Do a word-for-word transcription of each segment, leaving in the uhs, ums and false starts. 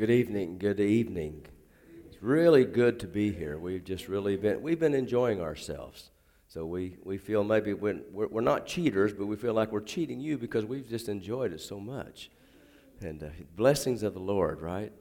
Good evening, good evening. It's really good to be here. We've just really been, we've been enjoying ourselves. So we, we feel maybe we're, we're not cheaters, but we feel like we're cheating you because we've just enjoyed it so much. And uh, blessings of the Lord, right?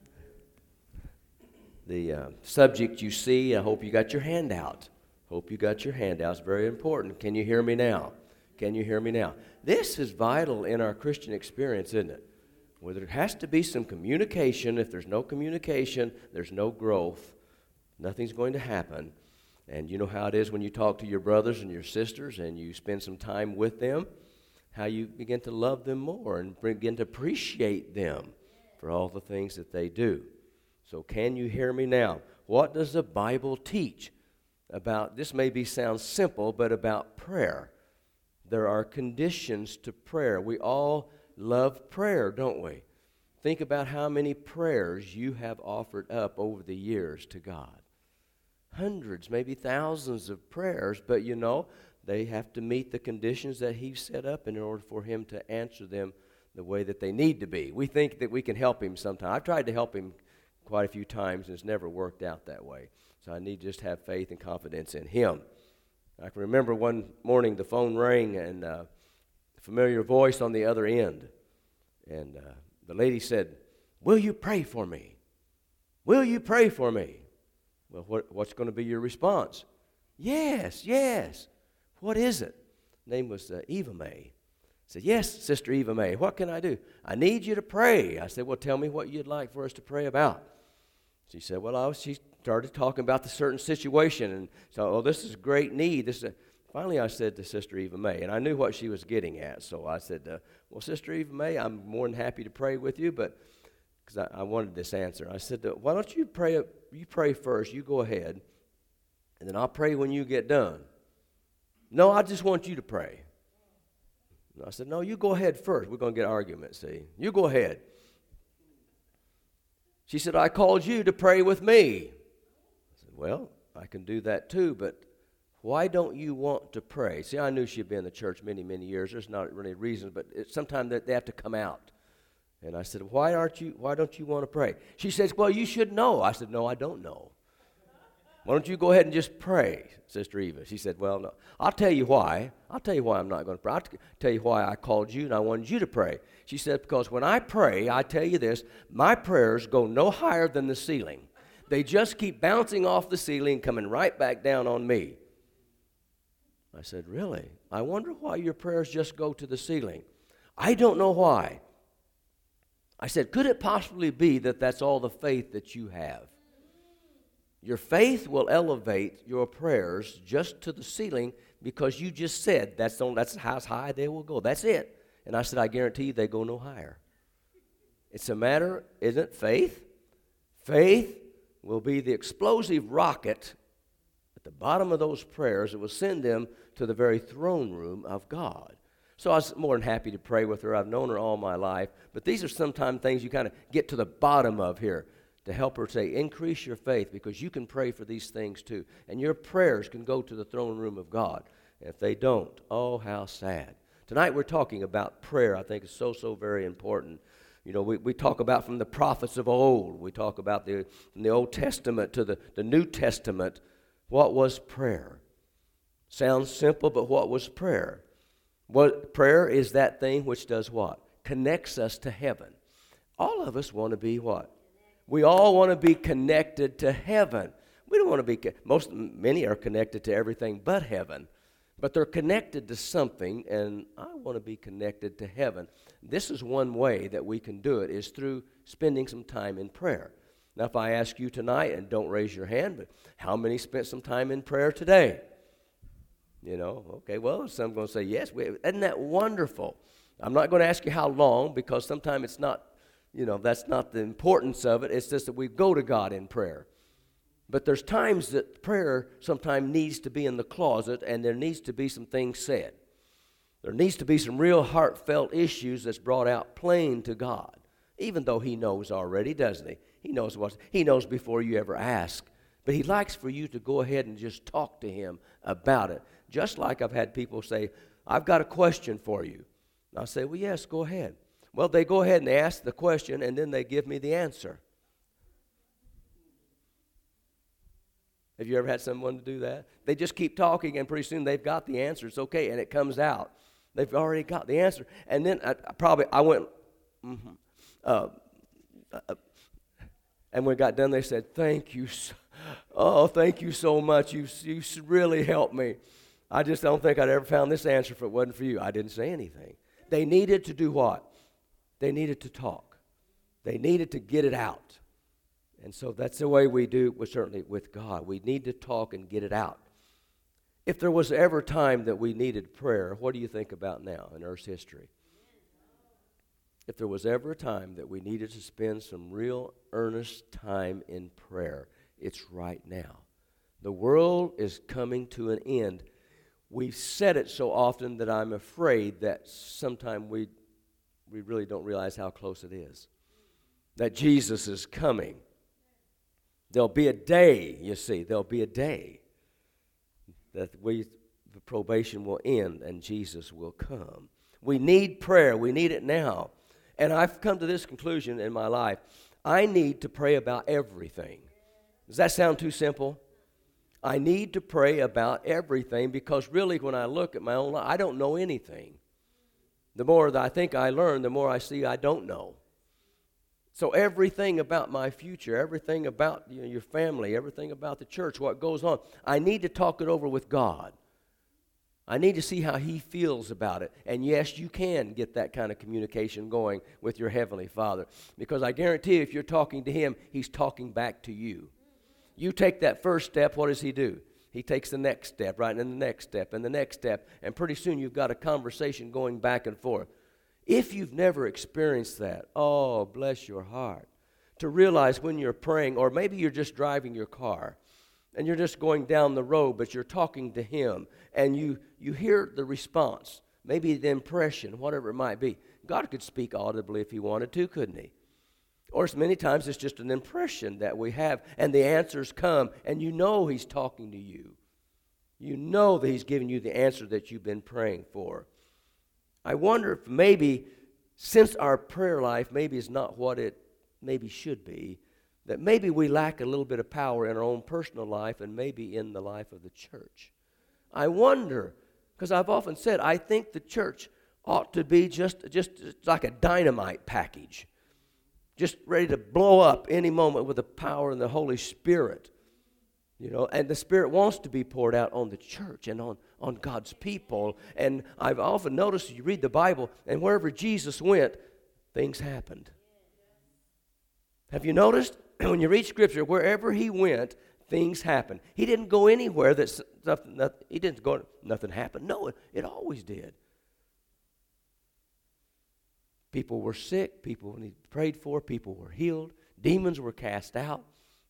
The uh, subject you see, I hope you got your handout. Hope you got your handout. It's very important. Can you hear me now? Can you hear me now? This is vital in our Christian experience, isn't it? Where there has to be some communication. If there's no communication, there's no growth. Nothing's going to happen. And you know how it is when you talk to your brothers and your sisters and you spend some time with them, how you begin to love them more and begin to appreciate them for all the things that they do. So can you hear me now? What does the Bible teach about, this maybe sounds simple, but about prayer? There are conditions to prayer. We all love prayer, don't we? Think about how many prayers you have offered up over the years to God. Hundreds, maybe thousands of prayers, but you know, they have to meet the conditions that He's set up in order for Him to answer them the way that they need to be. We think that we can help Him sometimes. I've tried to help Him quite a few times, and it's never worked out that way. So I need to just have faith and confidence in Him. I can remember one morning the phone rang, and uh, familiar voice on the other end. And uh, the lady said, "Will you pray for me? Will you pray for me?" Well, what, what's going to be your response? Yes, yes. What is it? Her name was uh, Eva May. I said, "Yes, Sister Eva May, what can I do?" "I need you to pray." I said, "Well, tell me what you'd like for us to pray about." She said, well, I was, she started talking about the certain situation. And so, oh, this is great need. This is a, Finally, I said to Sister Eva May, and I knew what she was getting at, so I said, uh, well, Sister Eva May, I'm more than happy to pray with you, but because I, I wanted this answer. I said, uh, why don't you pray, you pray first, you go ahead, and then I'll pray when you get done. "No, I just want you to pray." And I said, "No, you go ahead first. We're going to get arguments, see. You go ahead." She said, "I called you to pray with me." I said, "Well, I can do that too, but why don't you want to pray?" See, I knew she'd been in the church many, many years. There's not really a reason, but it, sometimes they have to come out. And I said, why aren't you? Why don't you want to pray? She says, "Well, you should know." I said, "No, I don't know. Why don't you go ahead and just pray, Sister Eva?" She said, "Well, no. I'll tell you why. I'll tell you why I'm not going to pray. I'll t- tell you why I called you and I wanted you to pray." She said, "Because when I pray, I tell you this, my prayers go no higher than the ceiling. They just keep bouncing off the ceiling, coming right back down on me." I said, "Really? I wonder why your prayers just go to the ceiling." "I don't know why." I said, "Could it possibly be that that's all the faith that you have? Your faith will elevate your prayers just to the ceiling because you just said that's, on, that's how high they will go. That's it." And I said, "I guarantee you they go no higher." It's a matter, isn't it, faith? Faith will be the explosive rocket at the bottom of those prayers that will send them to the very throne room of God. So I was more than happy to pray with her. I've known her all my life. But these are sometimes things you kind of get to the bottom of here to help her say, increase your faith, because you can pray for these things too. And your prayers can go to the throne room of God. And if they don't, oh, how sad. Tonight we're talking about prayer. I think it's so, so very important. You know, we, we talk about from the prophets of old. We talk about the, from the Old Testament to the, the New Testament. What was prayer? Sounds simple, but what was prayer? What prayer is that thing which does what? Connects us to heaven. All of us want to be what? We all want to be connected to heaven. We don't want to be, most, many are connected to everything but heaven. But they're connected to something, and I want to be connected to heaven. This is one way that we can do it, is through spending some time in prayer. Now, if I ask you tonight, and don't raise your hand, but how many spent some time in prayer today? You know, okay, well, some are going to say yes. Isn't that wonderful? I'm not going to ask you how long, because sometimes it's not, you know, that's not the importance of it. It's just that we go to God in prayer. But there's times that prayer sometimes needs to be in the closet, and there needs to be some things said. There needs to be some real heartfelt issues that's brought out plain to God, even though He knows already, doesn't He? He knows what He knows before you ever ask. But He likes for you to go ahead and just talk to Him about it. Just like I've had people say, "I've got a question for you." And I'll say, "Well, yes, go ahead." Well, they go ahead and they ask the question, and then they give me the answer. Have you ever had someone to do that? They just keep talking, and pretty soon they've got the answer. It's okay, and it comes out. They've already got the answer. And then I, I probably, I went, mm-hmm, uh, uh, and when we got done, they said, thank you. So, oh, thank you so much. You, you really helped me. I just don't think I'd ever found this answer if it wasn't for you. I didn't say anything. They needed to do what? They needed to talk. They needed to get it out. And so that's the way we do, well, certainly with God. We need to talk and get it out. If there was ever time that we needed prayer, what do you think about now in Earth's history? If there was ever a time that we needed to spend some real earnest time in prayer, it's right now. The world is coming to an end. We've said it so often that I'm afraid that sometime we, we really don't realize how close it is. That Jesus is coming. There'll be a day, you see, there'll be a day that we, the probation will end and Jesus will come. We need prayer. We need it now. And I've come to this conclusion in my life. I need to pray about everything. Does that sound too simple? I need to pray about everything because really when I look at my own life, I don't know anything. The more that I think I learn, the more I see I don't know. So everything about my future, everything about you know, your family, everything about the church, what goes on, I need to talk it over with God. I need to see how He feels about it. And yes, you can get that kind of communication going with your Heavenly Father. Because I guarantee you, if you're talking to Him, He's talking back to you. You take that first step, what does He do? He takes the next step, right, and then the next step, and the next step. And pretty soon you've got a conversation going back and forth. If you've never experienced that, oh, bless your heart, to realize when you're praying, or maybe you're just driving your car, and you're just going down the road, but you're talking to Him, and you, you hear the response, maybe the impression, whatever it might be. God could speak audibly if He wanted to, couldn't He? Or as many times it's just an impression that we have, and the answers come, and you know He's talking to you. You know that He's giving you the answer that you've been praying for. I wonder if maybe, since our prayer life maybe is not what it maybe should be, that maybe we lack a little bit of power in our own personal life and maybe in the life of the church. I wonder, because I've often said, I think the church ought to be just, just like a dynamite package, just ready to blow up any moment with the power and the Holy Spirit. You know, and the Spirit wants to be poured out on the church and on, on God's people. And I've often noticed, you read the Bible, and wherever Jesus went, things happened. Have you noticed? When you read Scripture, wherever He went, things happened. He didn't go anywhere that nothing, nothing, He didn't go, nothing happened. No, it, it always did. People were sick, people He prayed for, people were healed, demons were cast out.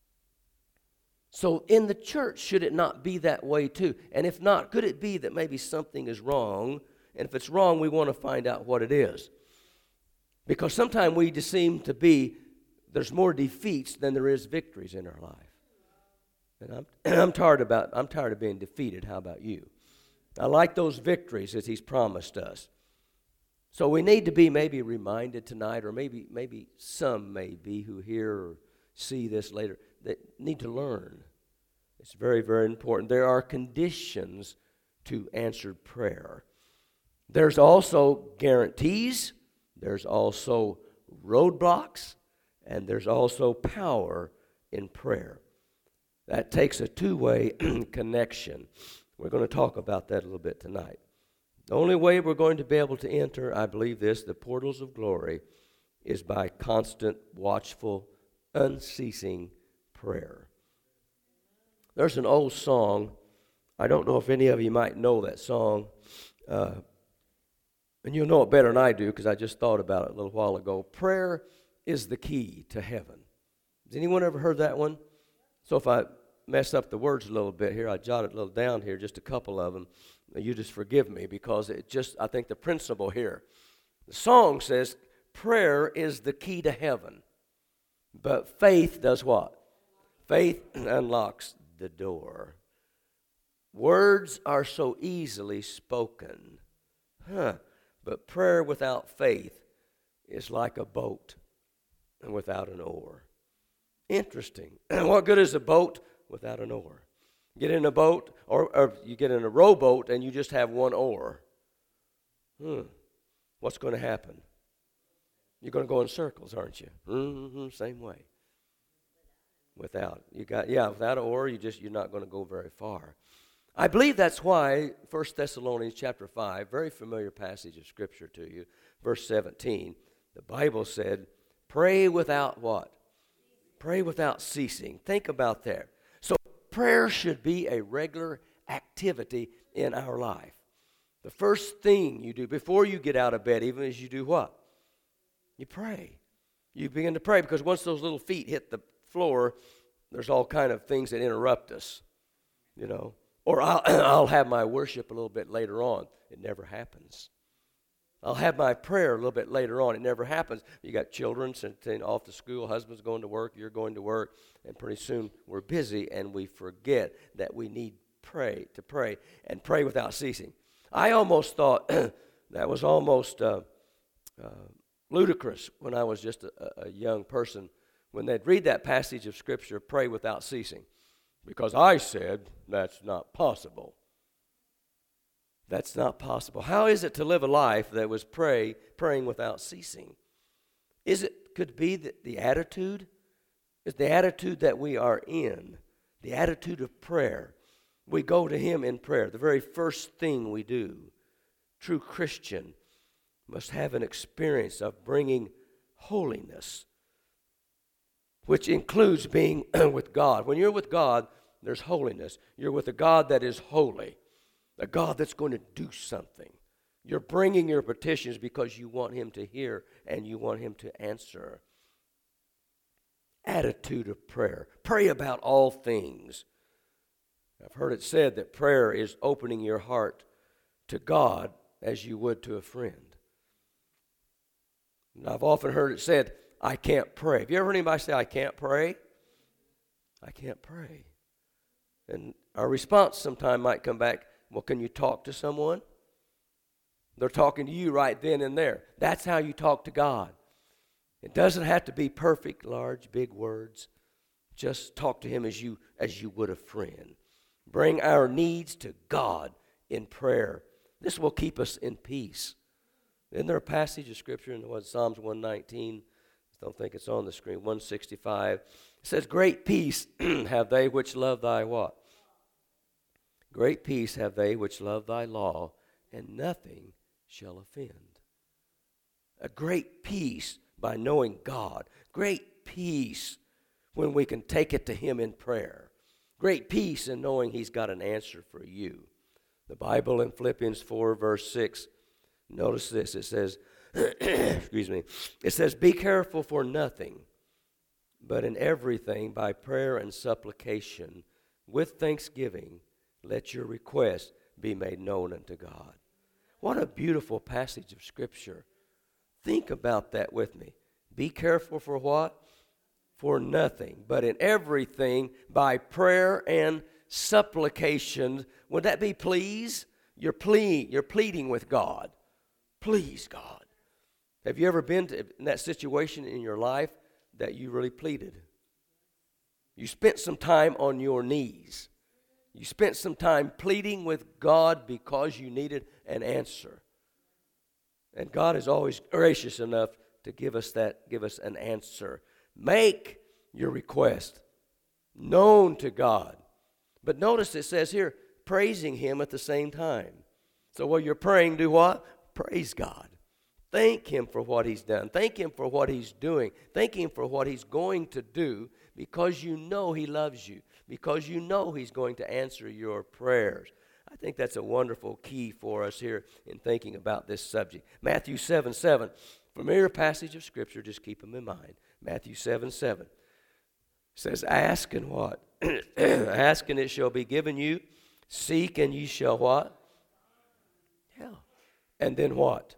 So in the church, should it not be that way too? And if not, could it be that maybe something is wrong? And if it's wrong, we want to find out what it is. Because sometimes we just seem to be, there's more defeats than there is victories in our life. And I'm, I'm tired about, I'm tired of being defeated. How about you? I like those victories that He's promised us. So we need to be maybe reminded tonight, or maybe maybe some may be who hear or see this later, that need to learn. It's very, very important. There are conditions to answered prayer. There's also guarantees, there's also roadblocks, and there's also power in prayer. That takes a two-way connection. We're going to talk about that a little bit tonight. The only way we're going to be able to enter, I believe this, the portals of glory, is by constant, watchful, unceasing prayer. There's an old song. I don't know if any of you might know that song. Uh, and you'll know it better than I do because I just thought about it a little while ago. Prayer is the key to heaven. Has anyone ever heard that one? So if I mess up the words a little bit here, I jotted a little down here, just a couple of them. You just forgive me because it just, I think the principle here. The song says, prayer is the key to heaven. But faith does what? Faith unlocks the door. Words are so easily spoken. Huh. But prayer without faith is like a boat without an oar. Interesting. What good is a boat without an oar? Get in a boat, or, or you get in a rowboat and you just have one oar. Hmm. What's going to happen? You're going to go in circles, aren't you? Mm-hmm, same way. Without you got yeah, without an oar, you just you're not going to go very far. I believe that's why First Thessalonians chapter five, very familiar passage of Scripture to you, verse seventeen, the Bible said, "Pray without what? Pray without ceasing." Think about that. So prayer should be a regular activity in our life. The first thing you do before you get out of bed, even as you do what? You pray. You begin to pray, because once those little feet hit the floor, there's all kind of things that interrupt us, you know. Or I'll, I'll have my worship a little bit later on. It never happens. I'll have my prayer a little bit later on. It never happens. You got children sent off to school, husband's going to work, you're going to work, and pretty soon we're busy and we forget that we need pray to pray and pray without ceasing. I almost thought that was almost uh, uh, ludicrous when I was just a, a young person, when they'd read that passage of Scripture, pray without ceasing, because I said that's not possible. That's not possible. How is it to live a life that was pray, praying without ceasing? Is it, could be the, the attitude? It's the attitude that we are in, the attitude of prayer. We go to Him in prayer, the very first thing we do. True Christian must have an experience of bringing holiness, which includes being with God. When you're with God, there's holiness. You're with a God that is holy, a God that's going to do something. You're bringing your petitions because you want Him to hear and you want Him to answer. Attitude of prayer. Pray about all things. I've heard it said that prayer is opening your heart to God as you would to a friend. And I've often heard it said, I can't pray. Have you ever heard anybody say, I can't pray? I can't pray. And our response sometime might come back, well, can you talk to someone? They're talking to you right then and there. That's how you talk to God. It doesn't have to be perfect, large, big words. Just talk to Him as you as you would a friend. Bring our needs to God in prayer. This will keep us in peace. Isn't there a passage of Scripture in what, Psalms one nineteen? I don't think it's on the screen. one sixty-five. It says, great peace have they which love thy what? Great peace have they which love thy law, and nothing shall offend. A great peace by knowing God. Great peace when we can take it to Him in prayer. Great peace in knowing He's got an answer for you. The Bible in Philippians four, verse six, notice this. It says, excuse me, it says, be careful for nothing, but in everything by prayer and supplication, with thanksgiving, let your requests be made known unto God. What a beautiful passage of Scripture. Think about that with me. Be careful for what? For nothing, but in everything by prayer and supplication. Would that be please? You're pleading, you're pleading with God. Please, God. Have you ever been to, in that situation in your life that you really pleaded? You spent some time on your knees. You spent some time pleading with God because you needed an answer. And God is always gracious enough to give us that, give us an answer. Make your request known to God. But notice it says here, praising Him at the same time. So while you're praying, do what? Praise God. Thank Him for what He's done. Thank Him for what He's doing. Thank Him for what He's going to do, because you know He loves you, because you know He's going to answer your prayers. I think that's a wonderful key for us here in thinking about this subject. Matthew seven seven, familiar passage of Scripture, just keep them in mind. Matthew seven seven says, ask and what? Ask and it shall be given you. Seek and ye shall what? Yeah. And then what?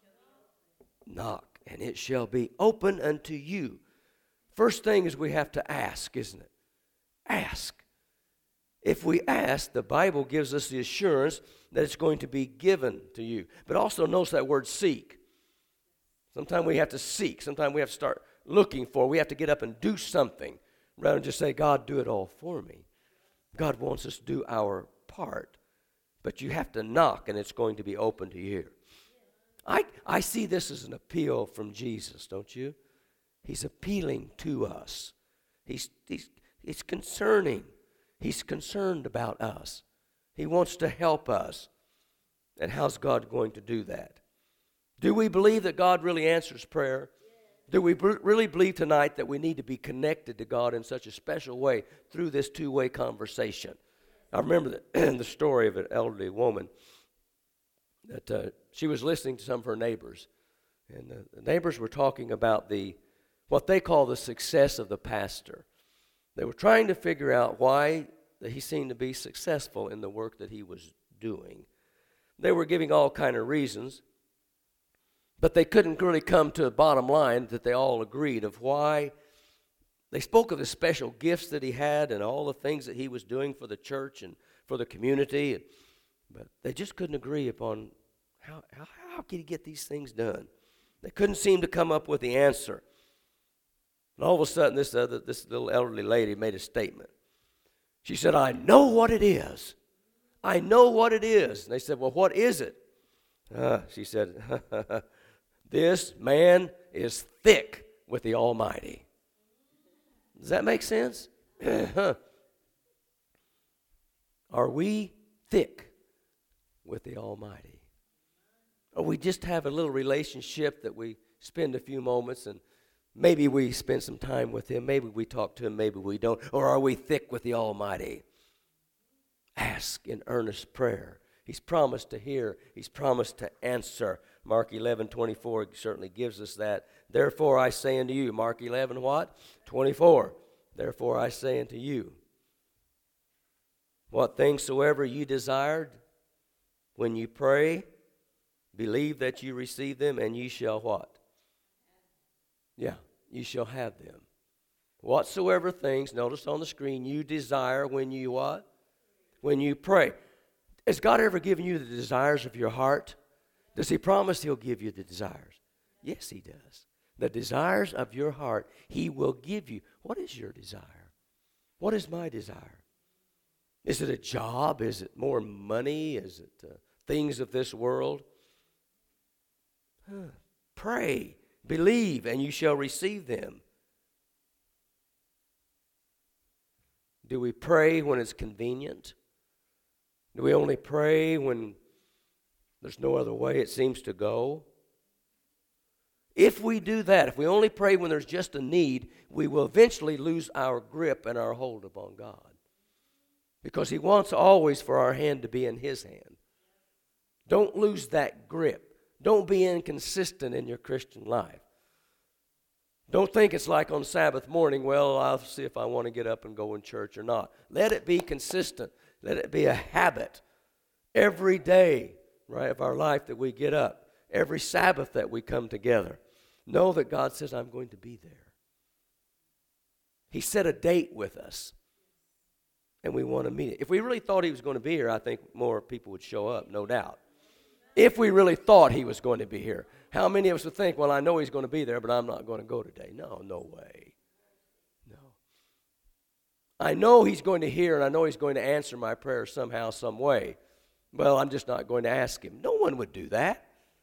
Knock, and it shall be open unto you. First thing is we have to ask, isn't it? Ask. If we ask, the Bible gives us the assurance that it's going to be given to you. But also notice that word seek. Sometimes we have to seek. Sometimes we have to start looking for. We have to get up and do something rather than just say, God, do it all for me. God wants us to do our part. But you have to knock, and it's going to be open to you. I, I see this as an appeal from Jesus, don't you? He's appealing to us. He's, he's, he's concerning. He's concerned about us. He wants to help us. And how's God going to do that? Do we believe that God really answers prayer? Do we b- really believe tonight that we need to be connected to God in such a special way through this two-way conversation? I remember the, the story of an elderly woman that uh, she was listening to some of her neighbors. And the, the neighbors were talking about the what they call the success of the pastor. They were trying to figure out why that he seemed to be successful in the work that he was doing. They were giving all kind of reasons, but they couldn't really come to a bottom line that they all agreed of why. They spoke of the special gifts that he had and all the things that he was doing for the church and for the community, but they just couldn't agree upon how, how, how could he get these things done. They couldn't seem to come up with the answer. And all of a sudden, this, other, this little elderly lady made a statement. She said, I know what it is. I know what it is. And they said, well, what is it? Uh, she said, this man is thick with the Almighty. Does that make sense? Are we thick with the Almighty? Or we just have a little relationship that we spend a few moments and maybe we spend some time with him, maybe we talk to him, maybe we don't. Or are we thick with the Almighty? Ask in earnest prayer. He's promised to hear. He's promised to answer. Mark eleven twenty-four certainly gives us that. Therefore I say unto you, Mark eleven what? twenty-four. Therefore I say unto you, what things soever you desired, when you pray, believe that you receive them, and ye shall what? Yeah, you shall have them. Whatsoever things, notice on the screen, you desire when you what? When you pray. Has God ever given you the desires of your heart? Does he promise he'll give you the desires? Yes, he does. The desires of your heart, he will give you. What is your desire? What is my desire? Is it a job? Is it more money? Is it uh, things of this world? Huh. Pray, believe, and you shall receive them. Do we pray when it's convenient? Do we only pray when there's no other way it seems to go? If we do that, if we only pray when there's just a need, we will eventually lose our grip and our hold upon God. Because he wants always for our hand to be in his hand. Don't lose that grip. Don't be inconsistent in your Christian life. Don't think it's like on Sabbath morning, well, I'll see if I want to get up and go in church or not. Let it be consistent. Let it be a habit. Every day, right, of our life that we get up. Every Sabbath that we come together. Know that God says, I'm going to be there. He set a date with us. And we want to meet it. If we really thought he was going to be here, I think more people would show up, no doubt. If we really thought he was going to be here. How many of us would think, well, I know he's going to be there, but I'm not going to go today? No, no way. No. I know he's going to hear, and I know he's going to answer my prayer somehow, some way. Well, I'm just not going to ask him. No one would do that.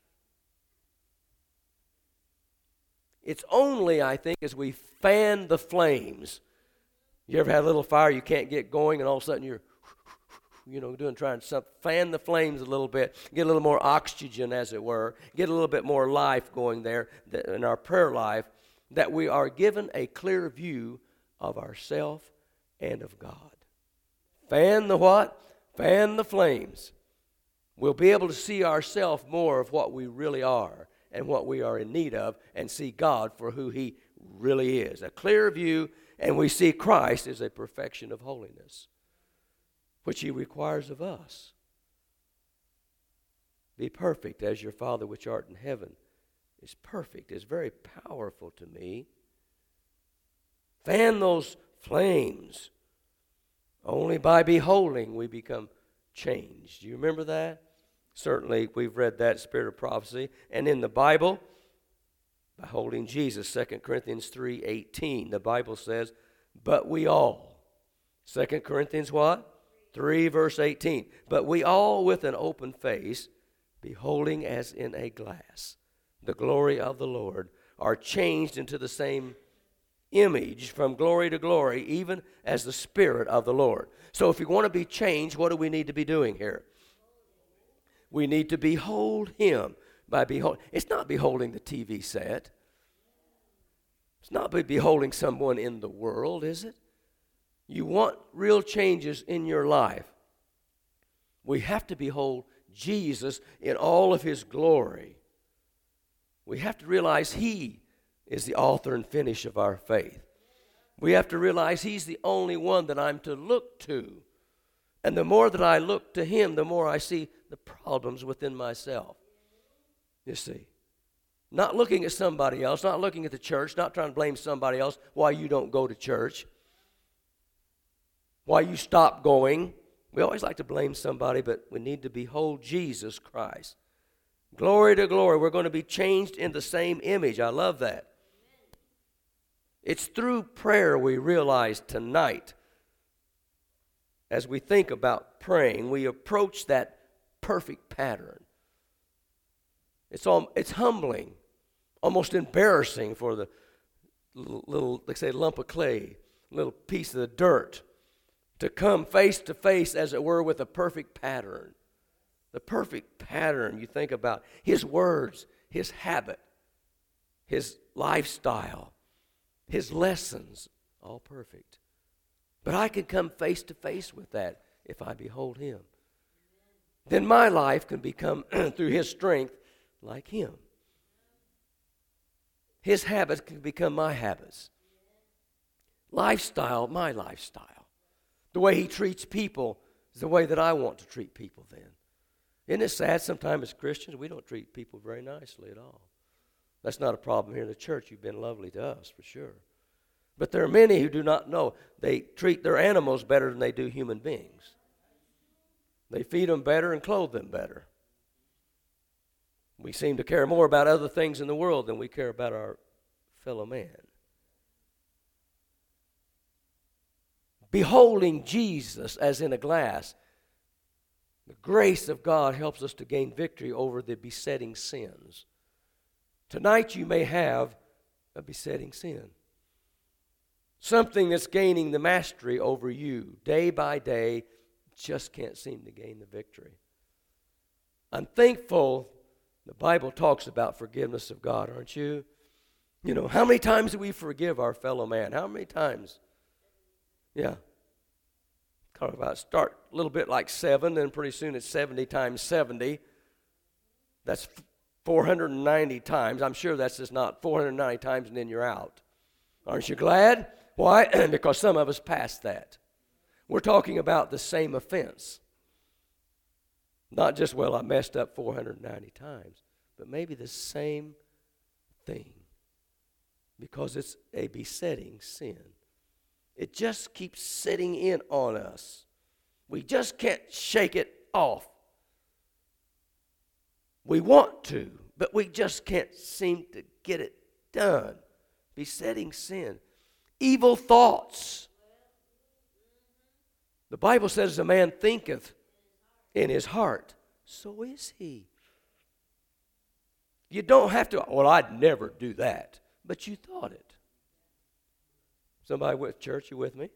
It's only, I think, as we fan the flames. You ever had a little fire you can't get going, and all of a sudden you're, you know, doing trying to fan the flames a little bit, get a little more oxygen, as it were, get a little bit more life going there in our prayer life, that we are given a clear view of ourself and of God. Fan the what? Fan the flames. We'll be able to see ourselves more of what we really are and what we are in need of, and see God for who he really is. A clear view, and we see Christ as a perfection of holiness, which he requires of us. Be perfect as your Father which art in heaven is perfect. It's very powerful to me. Fan those flames. Only by beholding we become changed. Do you remember that? Certainly we've read that, Spirit of Prophecy. And in the Bible, By holding Jesus. Second Corinthians three eighteen. The Bible says, but we all. Second Corinthians what? three verse eighteen. But we all with an open face, beholding as in a glass the glory of the Lord, are changed into the same image from glory to glory, even as the Spirit of the Lord. So if we want to be changed, what do we need to be doing here? We need to behold Him. By behold, it's not beholding the T V set. It's not by beholding someone in the world, is it? You want real changes in your life. We have to behold Jesus in all of His glory. We have to realize He is the author and finish of our faith. We have to realize He's the only one that I'm to look to. And the more that I look to Him, the more I see the problems within myself. You see. Not looking at somebody else, not looking at the church, not trying to blame somebody else why you don't go to church. Why you stop going. We always like to blame somebody, but we need to behold Jesus Christ. Glory to glory. We're going to be changed in the same image. I love that. It's through prayer we realize tonight, as we think about praying, we approach that perfect pattern. It's all, it's humbling, almost embarrassing for the little, little, like say, lump of clay, little piece of the dirt, to come face to face, as it were, with a perfect pattern. The perfect pattern, you think about His words, His habit, His lifestyle, His lessons, all perfect. But I can come face to face with that if I behold Him. Then my life can become, through His strength, like Him. His habits can become my habits. Lifestyle, my lifestyle. The way He treats people is the way that I want to treat people then. Isn't it sad sometimes as Christians we don't treat people very nicely at all? That's not a problem here in the church. You've been lovely to us for sure. But there are many who do not know. They treat their animals better than they do human beings. They feed them better and clothe them better. We seem to care more about other things in the world than we care about our fellow man. Beholding Jesus as in a glass, the grace of God helps us to gain victory over the besetting sins. Tonight you may have a besetting sin. Something that's gaining the mastery over you day by day, just can't seem to gain the victory. I'm thankful the Bible talks about forgiveness of God, aren't you? You know, how many times do we forgive our fellow man? How many times? Yeah. Talk about start a little bit like seven, then pretty soon it's seventy times seventy. That's four hundred ninety times. I'm sure that's just not four hundred ninety times and then you're out. Aren't you glad? Why? Because some of us passed that. We're talking about the same offense. Not just, well, I messed up four hundred ninety times, but maybe the same thing. Because it's a besetting sin. It just keeps sitting in on us. We just can't shake it off. We want to, but we just can't seem to get it done. Besetting sin. Evil thoughts. The Bible says, a man thinketh in his heart, so is he. You don't have to, well, I'd never do that, but you thought it. Somebody with church, you with me?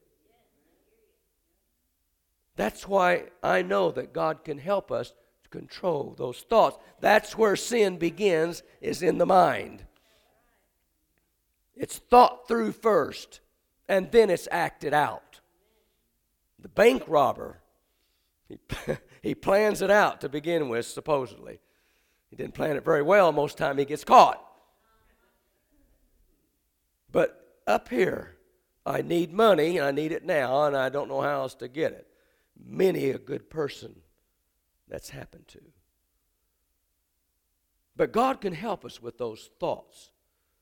That's why I know that God can help us to control those thoughts. That's where sin begins, is in the mind. It's thought through first, and then it's acted out. The bank robber, he, he plans it out to begin with, supposedly. He didn't plan it very well. Most of the time he gets caught. But up here, I need money, and I need it now, and I don't know how else to get it. Many a good person that's happened to. But God can help us with those thoughts.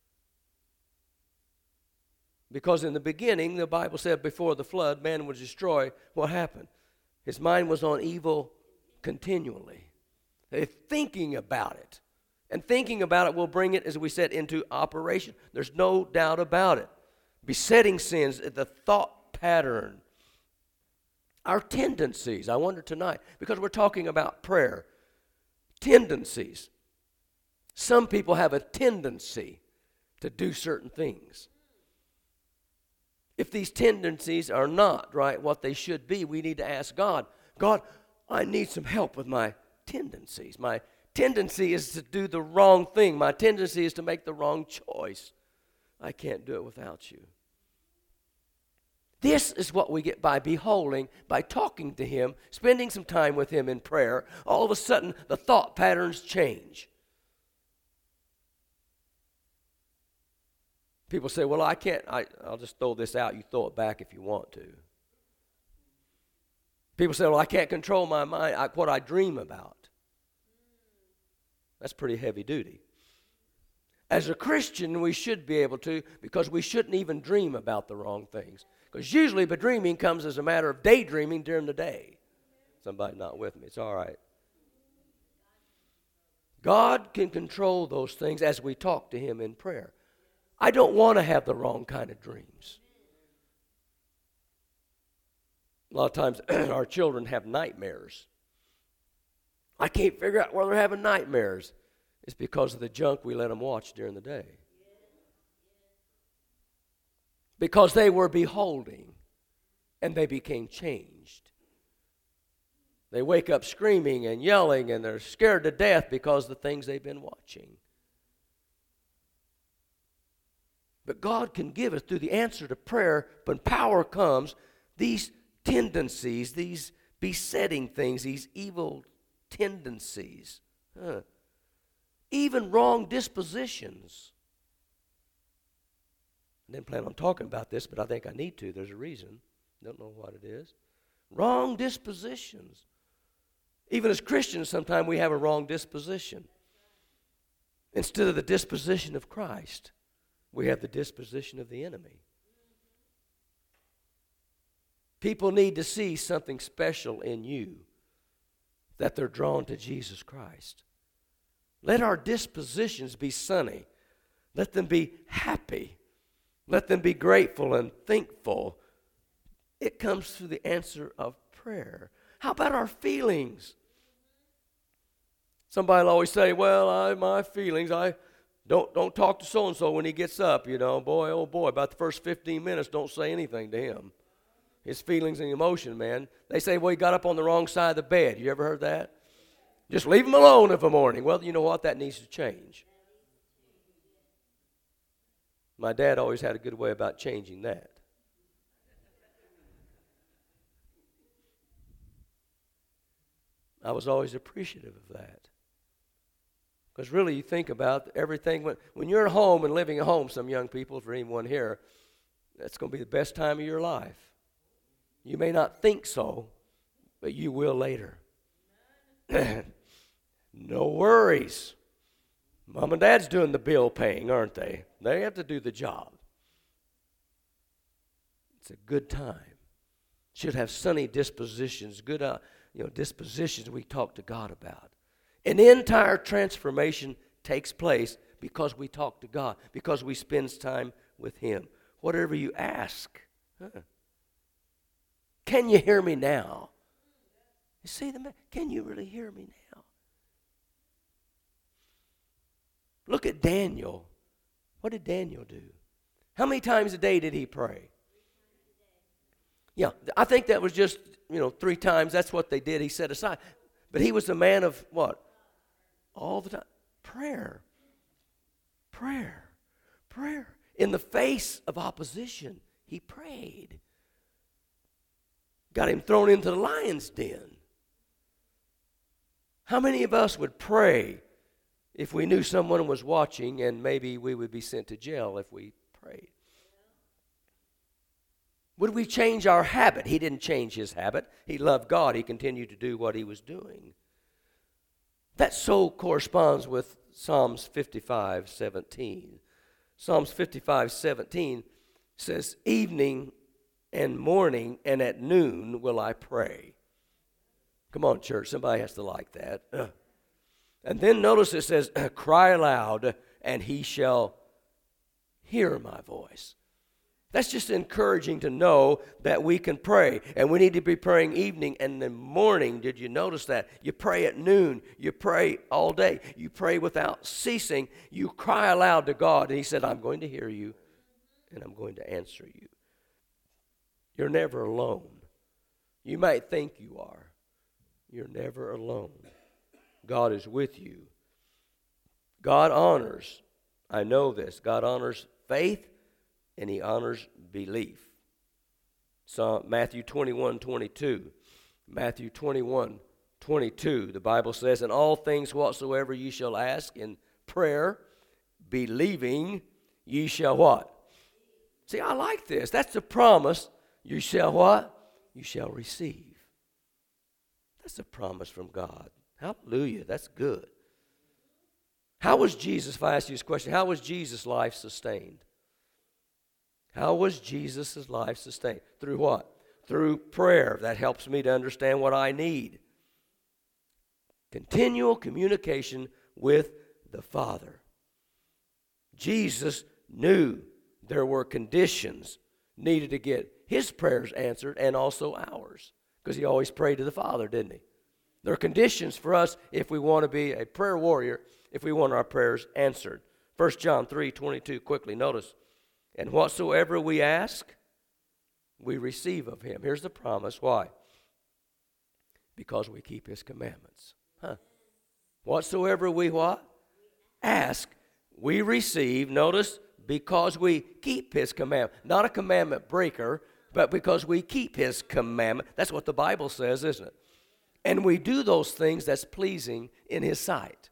Because in the beginning, the Bible said before the flood, man was destroyed. What happened? His mind was on evil continually. They're thinking about it. And thinking about it will bring it, as we said, into operation. There's no doubt about it. Besetting sins, the thought pattern, our tendencies. I wonder tonight, because we're talking about prayer, tendencies. Some people have a tendency to do certain things. If these tendencies are not, right, what they should be, we need to ask God, God, I need some help with my tendencies. My tendency is to do the wrong thing. My tendency is to make the wrong choice. I can't do it without you. This is what we get by beholding, by talking to Him, spending some time with Him in prayer. All of a sudden, the thought patterns change. People say, well, I can't, I, I'll just throw this out. You throw it back if you want to. People say, well, I can't control my mind, I, what I dream about. That's pretty heavy duty. As a Christian, we should be able to, because we shouldn't even dream about the wrong things. Because usually the dreaming comes as a matter of daydreaming during the day. Somebody not with me. It's all right. God can control those things as we talk to Him in prayer. I don't want to have the wrong kind of dreams. A lot of times our children have nightmares. I can't figure out why they're having nightmares. It's because of the junk we let them watch during the day. Because they were beholding and they became changed. They wake up screaming and yelling and they're scared to death because of the things they've been watching. But God can give us, through the answer to prayer, when power comes, these tendencies, these besetting things, these evil tendencies, huh, even wrong dispositions. I didn't plan on talking about this, but I think I need to. There's a reason. Don't know what it is. Wrong dispositions. Even as Christians, sometimes we have a wrong disposition. Instead of the disposition of Christ, we have the disposition of the enemy. People need to see something special in you, that they're drawn to Jesus Christ. Let our dispositions be sunny. Let them be happy. Let them be grateful and thankful. It comes through the answer of prayer. How about our feelings? Somebody will always say, well, I, my feelings, I don't, don't talk to so-and-so when he gets up, you know. Boy, oh boy, about the first fifteen minutes, don't say anything to him. His feelings and emotion, man. They say, well, he got up on the wrong side of the bed. You ever heard that? Just leave him alone of a morning. Well, you know what? That needs to change. My dad always had a good way about changing that. I was always appreciative of that. Because really, you think about everything. When, when you're at home and living at home, some young people, for anyone here, that's going to be the best time of your life. You may not think so, but you will later. No worries. Mom and Dad's doing the bill paying, aren't they? They have to do the job. It's a good time. Should have sunny dispositions, good uh, you know, dispositions we talk to God about. An entire transformation takes place because we talk to God, because we spend time with Him. Whatever you ask. Huh. Can you hear me now? You see the man? Can you really hear me now? Look at Daniel. What did Daniel do? How many times a day did he pray? Yeah, I think that was just, you know, three times. That's what they did. He set aside. But he was a man of what? All the time. Prayer. Prayer. Prayer. In the face of opposition, he prayed. Got him thrown into the lion's den. How many of us would pray if we knew someone was watching, and maybe we would be sent to jail if we prayed? Would we change our habit? He didn't change his habit. He loved God. He continued to do what he was doing. That so corresponds with Psalms fifty-five seventeen. Psalms fifty-five seventeen says, evening and morning and at noon will I pray. Come on, church. Somebody has to like that. Uh. And then notice it says, cry aloud, and he shall hear my voice. That's just encouraging to know that we can pray. And we need to be praying evening and the morning. Did you notice that? You pray at noon. You pray all day. You pray without ceasing. You cry aloud to God. And he said, I'm going to hear you, and I'm going to answer you. You're never alone. You might think you are. You're never alone. God is with you. God honors, I know this, God honors faith, and he honors belief. So Matthew twenty-one twenty-two. Matthew twenty-one twenty-two. The Bible says, in all things whatsoever ye shall ask in prayer, believing, ye shall what? See, I like this. That's the promise. You shall what? You shall receive. That's a promise from God. Hallelujah. That's good. How was Jesus, if I ask you this question, how was Jesus' life sustained? How was Jesus' life sustained? Through what? Through prayer. That helps me to understand what I need. Continual communication with the Father. Jesus knew there were conditions needed to get his prayers answered and also ours, because he always prayed to the Father, didn't he? There are conditions for us if we want to be a prayer warrior, if we want our prayers answered. First John three twenty-two, quickly, notice. And whatsoever we ask, we receive of him. Here's the promise. Why? Because we keep his commandments. Huh? Whatsoever we what? Ask, we receive. Notice, because we keep his commandment. Not a commandment breaker, but because we keep his commandment. That's what the Bible says, isn't it? And we do those things that's pleasing in his sight.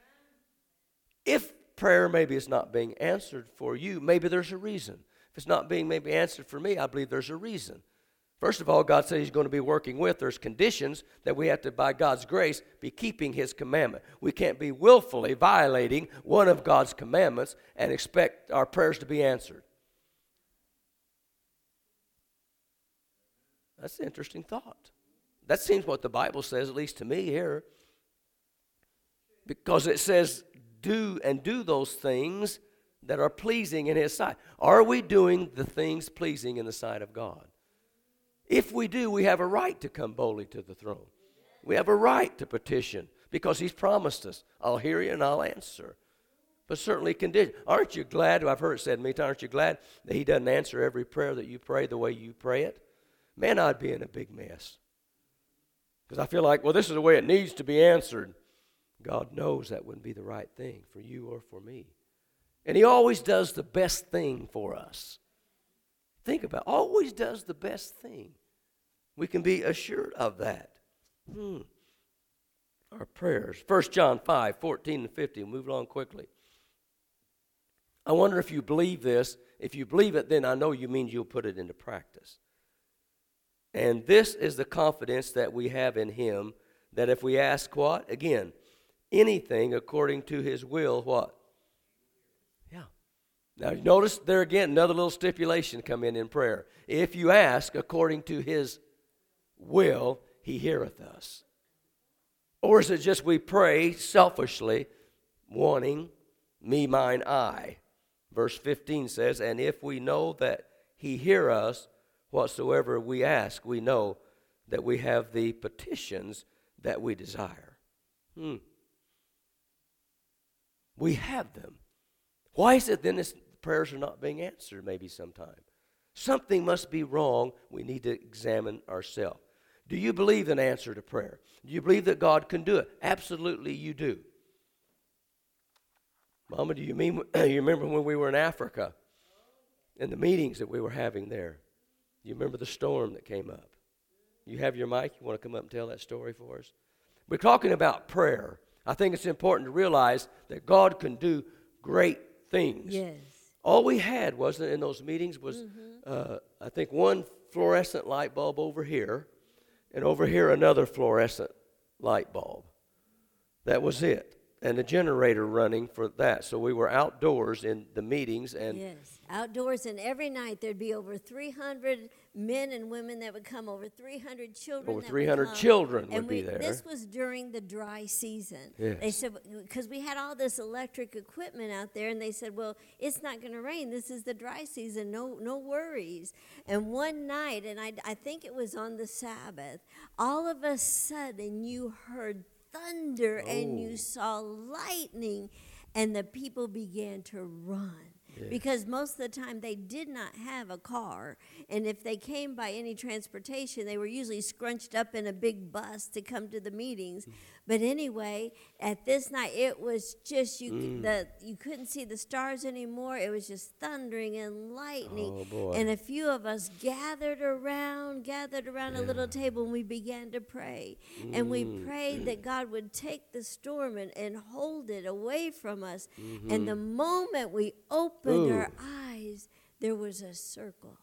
If prayer maybe is not being answered for you, maybe there's a reason. If it's not being maybe answered for me, I believe there's a reason. First of all, God said he's going to be working with. There's conditions that we have to, by God's grace, be keeping his commandment. We can't be willfully violating one of God's commandments and expect our prayers to be answered. That's an interesting thought. That seems what the Bible says, at least to me here. Because it says, do and do those things that are pleasing in his sight. Are we doing the things pleasing in the sight of God? If we do, we have a right to come boldly to the throne. We have a right to petition because he's promised us, I'll hear you and I'll answer. But certainly condition. Aren't you glad, I've heard it said many times, aren't you glad that he doesn't answer every prayer that you pray the way you pray it? Man, I'd be in a big mess. Because I feel like, well, this is the way it needs to be answered. God knows that wouldn't be the right thing for you or for me. And he always does the best thing for us. Think about it. Always does the best thing. We can be assured of that. Hmm. Our prayers. First John five, fourteen and fifteen. Move along quickly. I wonder if you believe this. If you believe it, then I know you mean you'll put it into practice. And this is the confidence that we have in him, that if we ask what? Again, anything according to his will, what? Yeah. Now, notice there again, another little stipulation come in in prayer. If you ask according to his will, he heareth us. Or is it just we pray selfishly, wanting me, mine, I? Verse fifteen says, and if we know that he hear us, whatsoever we ask, we know that we have the petitions that we desire. Hmm. We have them. Why is it then this prayers are not being answered maybe sometime? Something must be wrong. We need to examine ourselves. Do you believe in answer to prayer? Do you believe that God can do it? Absolutely you do. Mama, do you mean you remember when we were in Africa and the meetings that we were having there? You remember the storm that came up? You have your mic? You want to come up and tell that story for us? We're talking about prayer. I think it's important to realize that God can do great things. Yes. All we had wasn't in those meetings was, Mm-hmm. uh, I think, one fluorescent light bulb over here, and over here another fluorescent light bulb. That was it. and a generator running for that. So we were outdoors in the meetings. And yes, outdoors, and every night there'd be over three hundred men and women that would come, over three hundred children over that three hundred would come. children and would we, be there. This was during the dry season. Yes. They said, because we had all this electric equipment out there, and they said, well, it's not going to rain. This is the dry season. No no worries. And one night, and I, I think it was on the Sabbath, all of a sudden you heard thunder, oh. and you saw lightning, and the people began to run. Yes. Because most of the time they did not have a car, and if they came by any transportation, they were usually scrunched up in a big bus to come to the meetings. Mm. But anyway, at this night, it was just, you mm. the you couldn't see the stars anymore. It was just thundering and lightning. Oh, boy. And a few of us gathered around, gathered around yeah. a little table, and we began to pray. Mm. And we prayed that God would take the storm and, and hold it away from us. Mm-hmm. And the moment we opened Ooh. our eyes, there was a circle.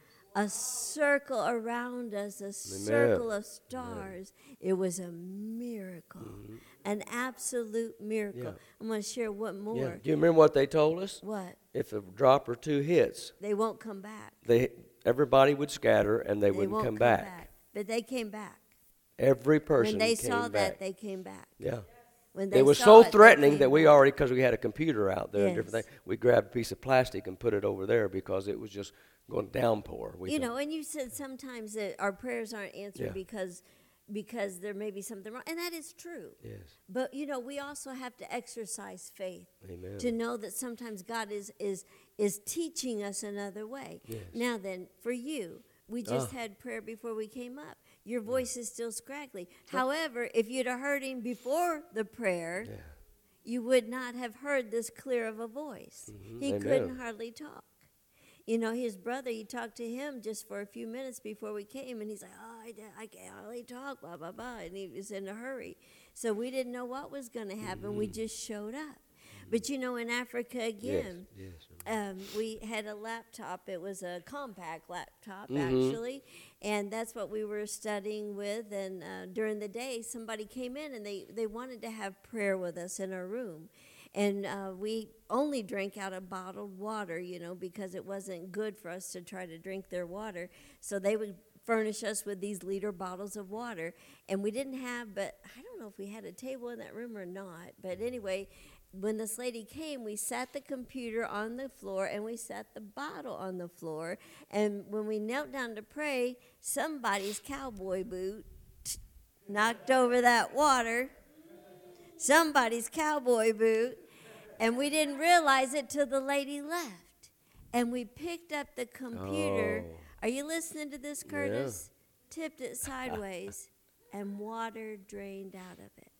A circle around us, a circle of stars. Amen. It was a miracle, mm-hmm. an absolute miracle. Yeah. I'm going to share what more. Yeah. Do you remember what they told us? What? If a drop or two hits, they won't come back. They everybody would scatter and they, they wouldn't won't come, come back. back. But they came back. Every person when they came saw back. that, they came back. Yeah. When they it was saw so it, threatening that we back. already, because we had a computer out there yes. and different things, we grabbed a piece of plastic and put it over there because it was just going to downpour. We you thought. know, and you said sometimes that our prayers aren't answered yeah. because because there may be something wrong, and that is true. Yes. But you know, we also have to exercise faith. Amen. To know that sometimes God is is is teaching us another way. Yes. Now then, for you, we just oh. had prayer before we came up. Your voice is still scraggly. However, if you'd have heard him before the prayer, yeah. you would not have heard this clear of a voice. Mm-hmm. He Amen. couldn't hardly talk. You know, his brother, he talked to him just for a few minutes before we came, and he's like, oh, I, I can't hardly talk, blah, blah, blah, and he was in a hurry. So we didn't know what was going to happen. Mm-hmm. We just showed up. But, you know, in Africa, again, yes, yes. Um, we had a laptop. It was a compact laptop, mm-hmm. actually, and that's what we were studying with. And uh, during the day, somebody came in, and they, they wanted to have prayer with us in our room. And uh, we only drank out of bottled water, you know, because it wasn't good for us to try to drink their water. So they would furnish us with these liter bottles of water. And we didn't have, but I don't know if we had a table in that room or not. But anyway, when this lady came, we sat the computer on the floor and we sat the bottle on the floor. And when we knelt down to pray, somebody's cowboy boot knocked over that water. Somebody's cowboy boot. And we didn't realize it till the lady left. And we picked up the computer. Oh. Are you listening to this, Curtis? Yeah. Tipped it sideways, and water drained out of it.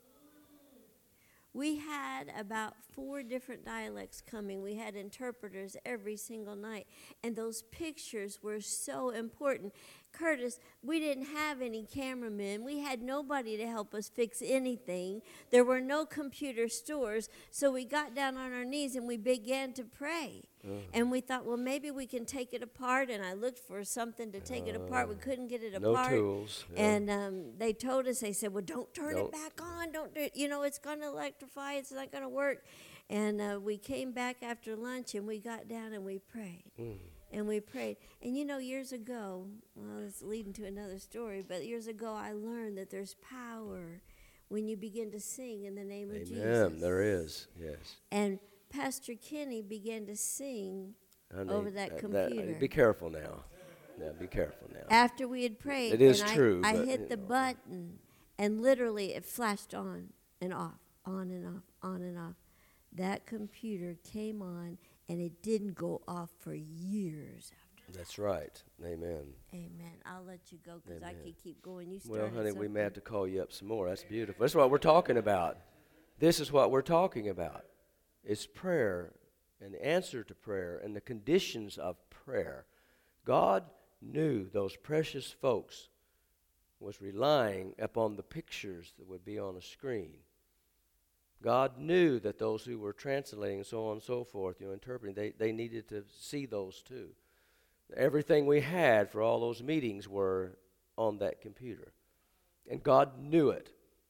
We had about four different dialects coming. We had interpreters every single night. And those pictures were so important. Curtis, we didn't have any cameramen. We had nobody to help us fix anything. There were no computer stores. So we got down on our knees and we began to pray. Uh, and we thought, well, maybe we can take it apart. And I looked for something to take uh, it apart. We couldn't get it no apart. No tools. Yeah. And um, they told us, they said, well, don't turn don't. it back on. Don't do it. You know, it's going to electrify. It's not going to work. And uh, we came back after lunch and we got down and we prayed. Mm. And we prayed. And, you know, years ago, well, it's leading to another story, but years ago I learned that there's power when you begin to sing in the name Amen. of Jesus. Amen. There is, yes. And Pastor Kenny began to sing need, over that uh, computer. That, be careful now. Yeah, be careful now. After we had prayed. It is and true. I, I but, hit the know. button, and literally it flashed on and off, on and off, on and off. That computer came on, and it didn't go off for years after that. That's right. Amen. Amen. I'll let you go because I could keep going. You Well, honey, something. we may have to call you up some more. That's beautiful. That's what we're talking about. This is what we're talking about. It's prayer and the answer to prayer and the conditions of prayer. God knew those precious folks was relying upon the pictures that would be on a screen. God knew that those who were translating and so on and so forth, you know, interpreting, they, they needed to see those too. Everything we had for all those meetings were on that computer. And God knew it.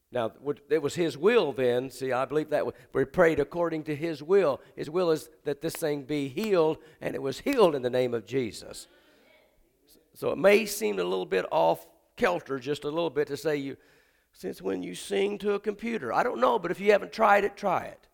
Now, it was his will then. See, I believe that we prayed according to his will. His will is that this thing be healed, and it was healed in the name of Jesus. So it may seem a little bit off kilter, just a little bit, to say, you, since when you sing to a computer? I don't know, but if you haven't tried it, try it.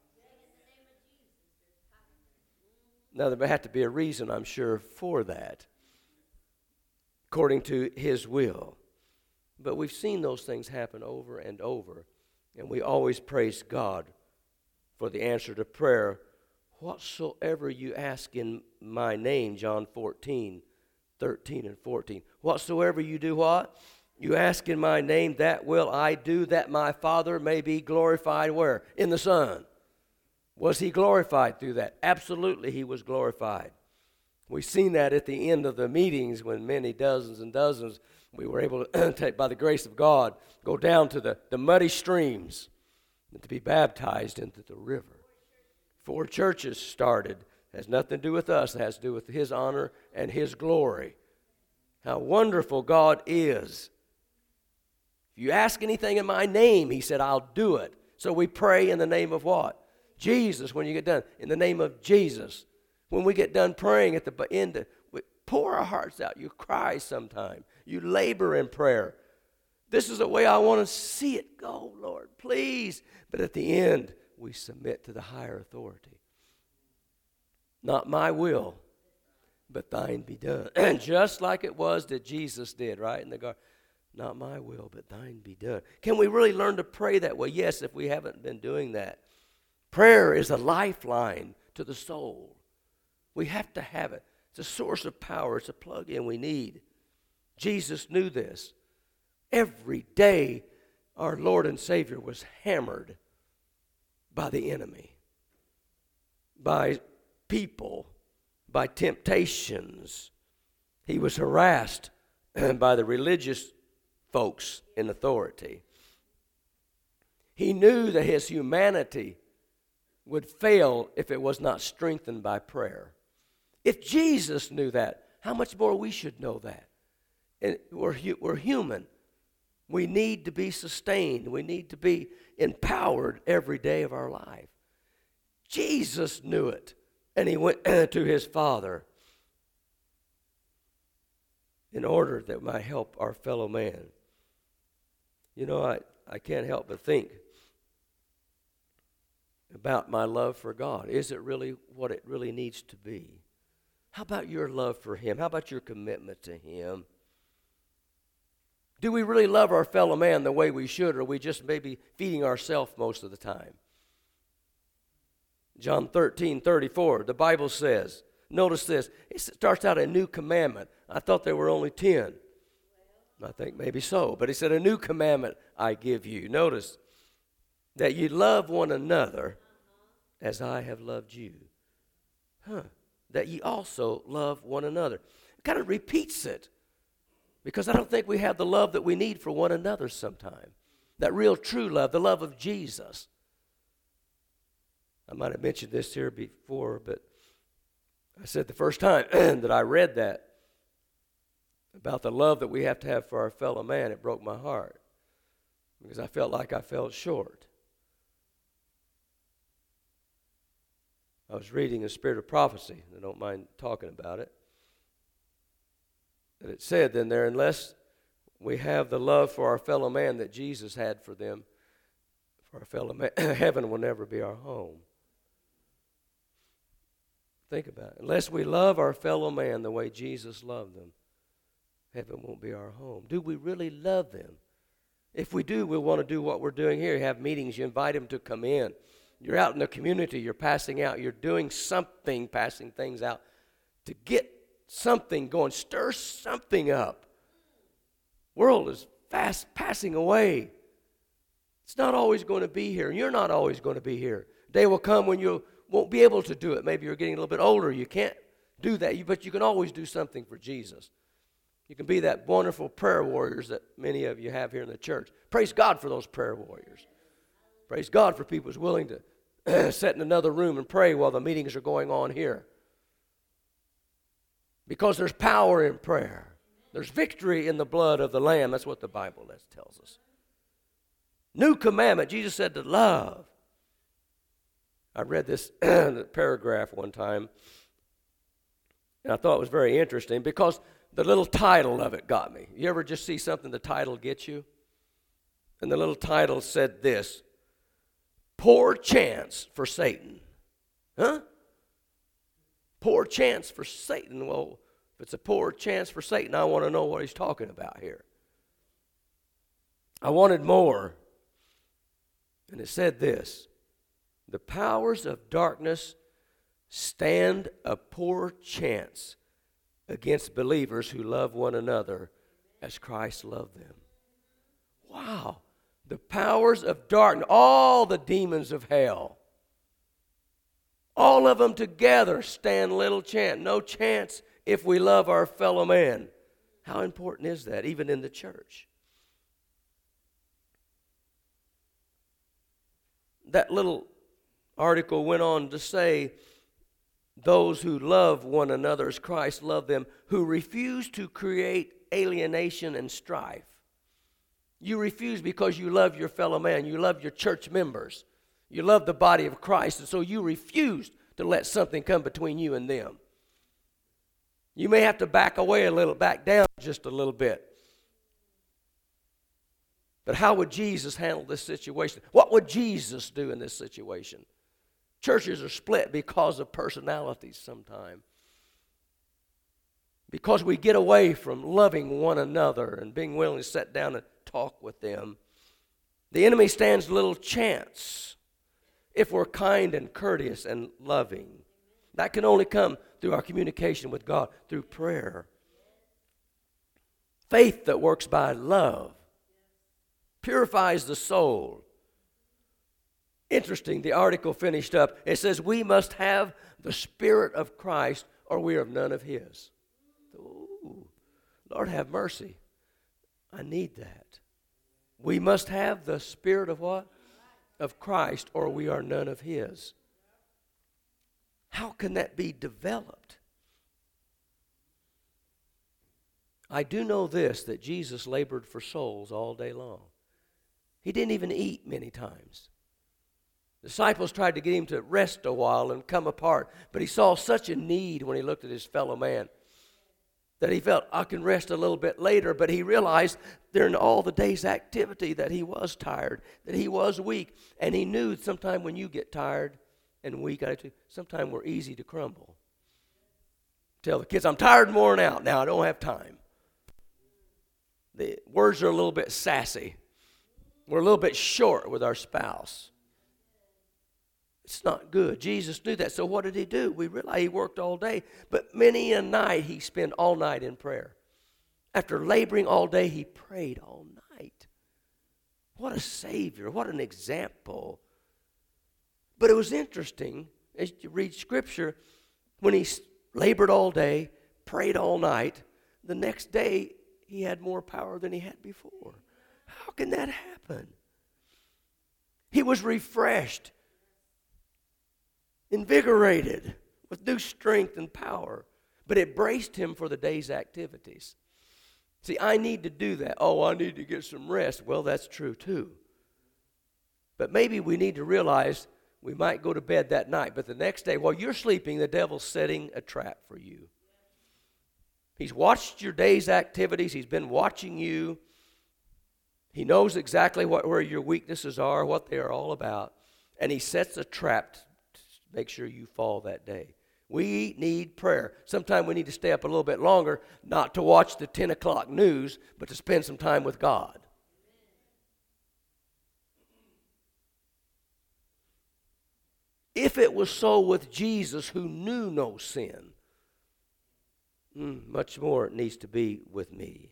Now, there may have to be a reason, I'm sure, for that, according to his will. But we've seen those things happen over and over, and we always praise God for the answer to prayer. Whatsoever you ask in my name, John fourteen, thirteen and fourteen. Whatsoever you do what? You ask in my name, that will I do, that my Father may be glorified where? In the Son. Was he glorified through that? Absolutely, he was glorified. We've seen that at the end of the meetings when many dozens and dozens, we were able to, take, by the grace of God, go down to the, the muddy streams and to be baptized into the river. Four churches started. It has nothing to do with us. It has to do with his honor and his glory. How wonderful God is. If you ask anything in my name, he said, I'll do it. So we pray in the name of what? Jesus, when you get done. In the name of Jesus. When we get done praying at the end, we pour our hearts out. You cry sometime. You labor in prayer. This is the way I want to see it go, Lord, please. But at the end, we submit to the higher authority. Not my will, but thine be done. And just like it was that Jesus did, right, in the garden. Not my will, but thine be done. Can we really learn to pray that way? Yes, if we haven't been doing that. Prayer is a lifeline to the soul. We have to have it. It's a source of power. It's a plug-in we need. Jesus knew this. Every day, our Lord and Savior was hammered by the enemy, by people, by temptations. He was harassed by the religious folks in authority. He knew that his humanity would fail if it was not strengthened by prayer. If Jesus knew that, how much more we should know that? And we're, we're human. We need to be sustained. We need to be empowered every day of our life. Jesus knew it, and he went to his Father in order that we might help our fellow man. You know, I, I can't help but think about my love for God. Is it really what it really needs to be? How about your love for him? How about your commitment to him? Do we really love our fellow man the way we should, or are we just maybe feeding ourselves most of the time? John thirteen thirty-four, the Bible says, notice this, it starts out a new commandment. I thought there were only ten. I think maybe so, but he said, a new commandment I give you. Notice that you love one another as I have loved you. Huh. That ye also love one another. It kind of repeats it, because I don't think we have the love that we need for one another sometime. That real true love, the love of Jesus. I might have mentioned this here before, but I said the first time that I read that about the love that we have to have for our fellow man, it broke my heart, because I felt like I fell short. I was reading a Spirit of Prophecy. I don't mind talking about it. And it said then there, unless we have the love for our fellow man that Jesus had for them, for our fellow man, heaven will never be our home. Think about it. Unless we love our fellow man the way Jesus loved them, heaven won't be our home. Do we really love them? If we do, we'll want to do what we're doing here. You have meetings, you invite them to come in. You're out in the community, you're passing out, you're doing something, passing things out to get something going, stir something up. World is fast passing away. It's not always going to be here. You're not always going to be here. Day will come when you won't be able to do it. Maybe you're getting a little bit older. You can't do that, but you can always do something for Jesus. You can be that wonderful prayer warriors that many of you have here in the church. Praise God for those prayer warriors. Praise God for people who's willing to sit in another room and pray while the meetings are going on here. Because there's power in prayer. There's victory in the blood of the Lamb. That's what the Bible tells us. New commandment, Jesus said to love. I read this paragraph one time, and I thought it was very interesting because the little title of it got me. You ever just see something, the title gets you? And the little title said this, Poor Chance for Satan. Huh? Poor chance for Satan. Well, if it's a poor chance for Satan, I want to know what he's talking about here. I wanted more. And it said this, the powers of darkness stand a poor chance against believers who love one another as Christ loved them. Wow. The powers of darkness, all the demons of hell, all of them together stand little chance, no chance if we love our fellow man. How important is that, even in the church? That little article went on to say, those who love one another as Christ loved them, who refuse to create alienation and strife. You refuse because you love your fellow man. You love your church members. You love the body of Christ, and so you refuse to let something come between you and them. You may have to back away a little, back down just a little bit. But how would Jesus handle this situation? What would Jesus do in this situation? Churches are split because of personalities sometimes. Because we get away from loving one another and being willing to sit down and talk with them. The enemy stands little chance if we're kind and courteous and loving. That can only come through our communication with God, through prayer. Faith that works by love purifies the soul. Interesting, the article finished up. It says, we must have the Spirit of Christ or we are of none of His. Ooh, Lord have mercy. I need that. We must have the Spirit of what? Of Christ or we are none of His. How can that be developed? I do know this, that Jesus labored for souls all day long. He didn't even eat many times. The disciples tried to get him to rest a while and come apart, but he saw such a need when he looked at his fellow man that he felt, I can rest a little bit later, but he realized during all the day's activity that he was tired, that he was weak, and he knew sometime when you get tired and weak, sometimes we're easy to crumble. Tell the kids, I'm tired and worn out. Now I don't have time. The words are a little bit sassy. We're a little bit short with our spouse. It's not good. Jesus knew that. So what did he do? We realize he worked all day, but many a night he spent all night in prayer. After laboring all day, he prayed all night. What a Savior. What an example. But it was interesting, as you read Scripture, when he labored all day, prayed all night, the next day he had more power than he had before. How can that happen? He was refreshed, invigorated with new strength and power, but it braced him for the day's activities. See, I need to do that. Oh, I need to get some rest. Well, that's true too. But maybe we need to realize we might go to bed that night, but the next day, while you're sleeping, the devil's setting a trap for you. He's watched your day's activities. He's been watching you. He knows exactly what, where your weaknesses are, what they are all about, and he sets a trap to make sure you fall that day. We need prayer. Sometimes we need to stay up a little bit longer, not to watch the ten o'clock news, but to spend some time with God. If it was so with Jesus, who knew no sin, mm, much more it needs to be with me.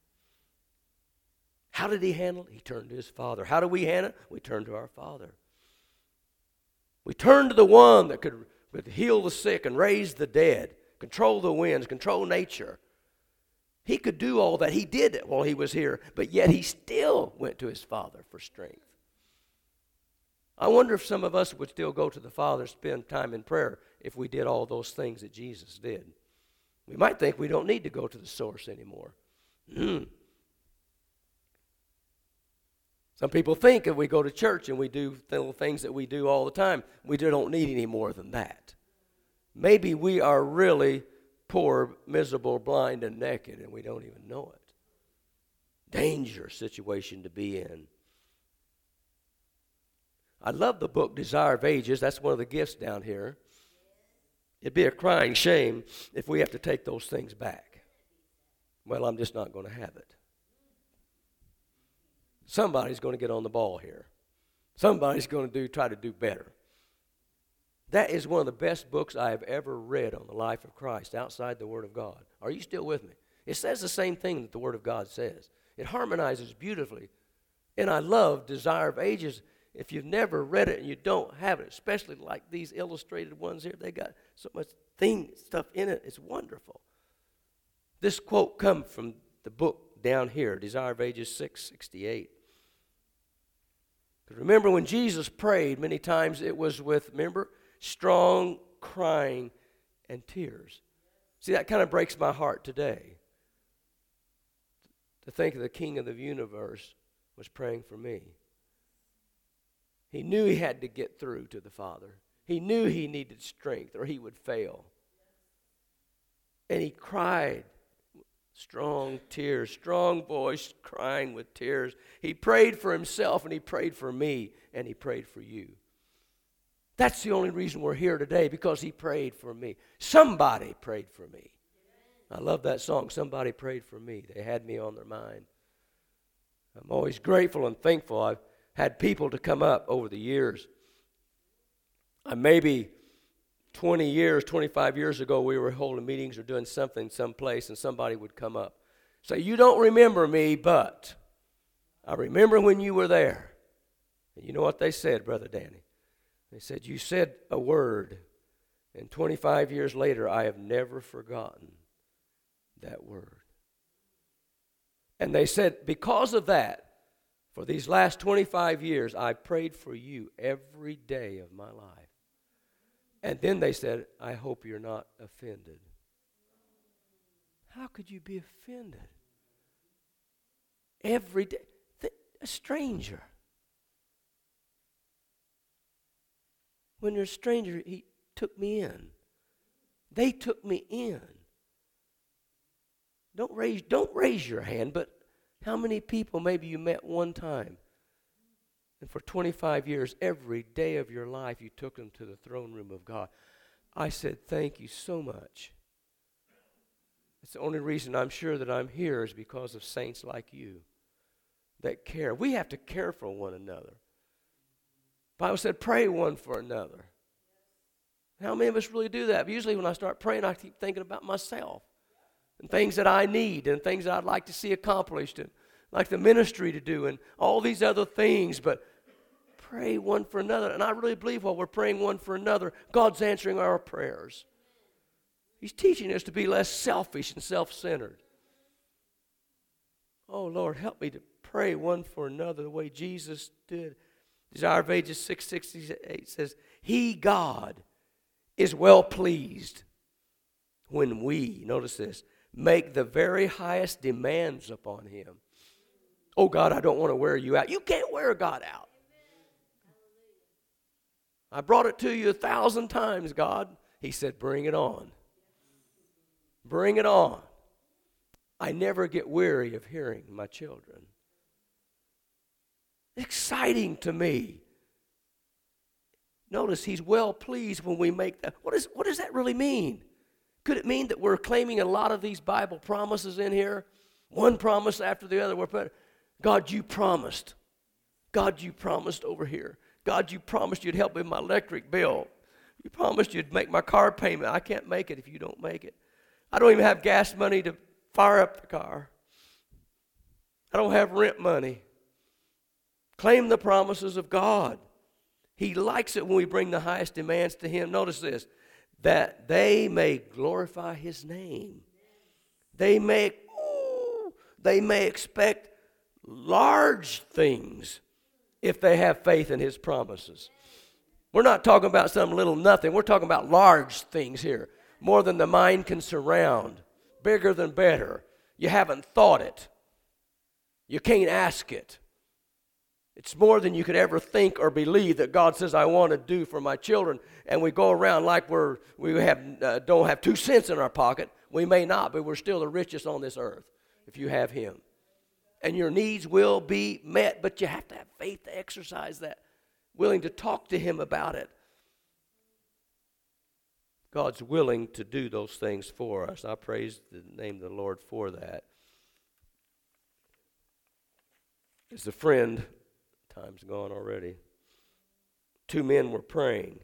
How did he handle it? He turned to his Father. How do we handle it? We turn to our Father. We turn to the one that could, could heal the sick and raise the dead, control the winds, control nature. He could do all that. He did it while he was here, but yet he still went to his Father for strength. I wonder if some of us would still go to the Father, spend time in prayer, if we did all those things that Jesus did. We might think we don't need to go to the source anymore. Mm. Some people think if we go to church and we do little things that we do all the time, we don't need any more than that. Maybe we are really poor, miserable, blind, and naked, and we don't even know it. Dangerous situation to be in. I love the book Desire of Ages. That's one of the gifts down here. It'd be a crying shame if we have to take those things back. Well, I'm just not going to have it. Somebody's going to get on the ball here. Somebody's going to do try to do better. That is one of the best books I have ever read on the life of Christ outside the Word of God. Are you still with me? It says the same thing that the Word of God says. It harmonizes beautifully. And I love Desire of Ages. If you've never read it and you don't have it, especially like these illustrated ones here, they got so much thing stuff in it. It's wonderful. This quote comes from the book down here, Desire of Ages six sixty-eight. Because remember when Jesus prayed, many times it was with, remember, strong crying and tears. See, that kind of breaks my heart today. To think of the King of the universe was praying for me. He knew he had to get through to the Father. He knew he needed strength or he would fail. And he cried. Strong tears, strong voice crying with tears. He prayed for himself and he prayed for me and he prayed for you. That's the only reason we're here today, because he prayed for me. Somebody prayed for me. I love that song, Somebody Prayed for Me. They had me on their mind. I'm always grateful and thankful. I've had people to come up over the years. I maybe twenty years, twenty-five years ago, we were holding meetings or doing something someplace, and somebody would come up. Say, you don't remember me, but I remember when you were there. And you know what they said, Brother Danny? They said, you said a word, and twenty-five years later, I have never forgotten that word. And they said, because of that, for these last twenty-five years, I prayed for you every day of my life. And then they said, I hope you're not offended. How could you be offended? Every day. Th- a stranger. When you're a stranger, he took me in. They took me in. Don't raise, don't raise your hand, but how many people maybe you met one time? And for twenty-five years, every day of your life, you took them to the throne room of God. I said, thank you so much. It's the only reason I'm sure that I'm here is because of saints like you that care. We have to care for one another. The Bible said, pray one for another. How many of us really do that? Usually when I start praying, I keep thinking about myself and things that I need and things that I'd like to see accomplished and like the ministry to do and all these other things. But pray one for another. And I really believe while we're praying one for another, God's answering our prayers. He's teaching us to be less selfish and self-centered. Oh, Lord, help me to pray one for another the way Jesus did. Desire of Ages six sixty-eight says, He, God, is well pleased when we, notice this, make the very highest demands upon Him. Oh, God, I don't want to wear you out. You can't wear God out. I brought it to you a thousand times, God. He said, bring it on. Bring it on. I never get weary of hearing my children. Exciting to me. Notice He's well pleased when we make that. What, is, what does that really mean? Could it mean that we're claiming a lot of these Bible promises in here? One promise after the other. We're putting, God, you promised. God, you promised over here. God, you promised you'd help with my electric bill. You promised you'd make my car payment. I can't make it if you don't make it. I don't even have gas money to fire up the car. I don't have rent money. Claim the promises of God. He likes it when we bring the highest demands to Him. Notice this, that they may glorify His name. They may, ooh, they may expect large things if they have faith in His promises. We're not talking about some little nothing. We're talking about large things here. More than the mind can surround. Bigger than better. You haven't thought it. You can't ask it. It's more than you could ever think or believe that God says, I want to do for my children. And we go around like we're, we have, uh, don't have two cents in our pocket. We may not, but we're still the richest on this earth if you have Him. And your needs will be met, but you have to have faith to exercise that, willing to talk to Him about it. God's willing to do those things for us. I praise the name of the Lord for that. As a friend, time's gone already, two men were praying